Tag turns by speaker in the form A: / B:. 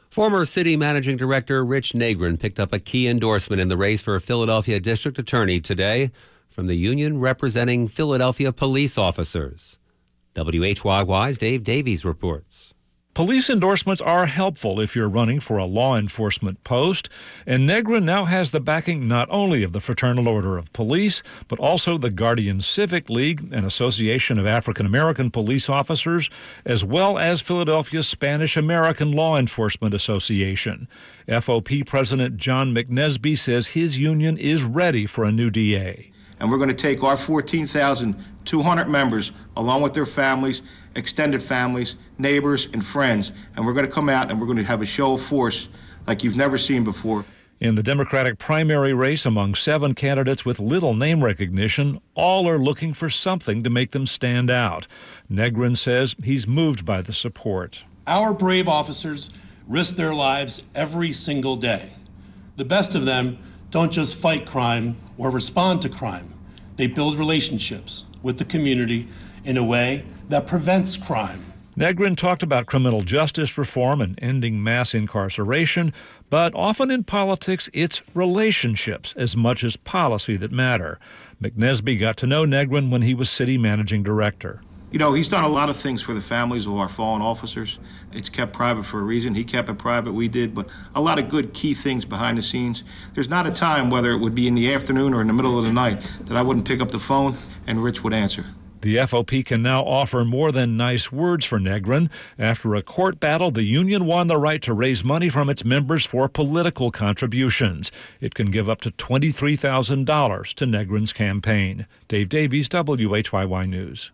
A: Former city managing director Rich Negrin picked up a key endorsement in the race for Philadelphia district attorney today from the union representing Philadelphia police officers. WHYY's Dave Davies reports.
B: Police endorsements are helpful if you're running for a law enforcement post, and Negrin now has the backing not only of the Fraternal Order of Police, but also the Guardian Civic League, an association of African-American police officers, as well as Philadelphia's Spanish-American Law Enforcement Association. FOP President John McNesby says his union is ready for a new DA.
C: And we're going to take our 14,200 members, along with their families, extended families, neighbors, and friends, and we're going to come out and we're going to have a show of force like you've never seen before.
B: In the Democratic primary race, among 7 candidates with little name recognition, all are looking for something to make them stand out. Negrin says he's moved by the support.
D: Our brave officers risk their lives every single day. The best of them don't just fight crime or respond to crime. They build relationships with the community in a way that prevents crime.
B: Negrin talked about criminal justice reform and ending mass incarceration, but often in politics, it's relationships as much as policy that matter. McNesby got to know Negrin when he was city managing director.
C: You know, he's done a lot of things for the families of our fallen officers. It's kept private for a reason. He kept it private, we did, but a lot of good key things behind the scenes. There's not a time, whether it would be in the afternoon or in the middle of the night, that I wouldn't pick up the phone and Rich would answer.
B: The FOP can now offer more than nice words for Negrin. After a court battle, the union won the right to raise money from its members for political contributions. It can give up to $23,000 to Negrin's campaign. Dave Davies, WHYY News.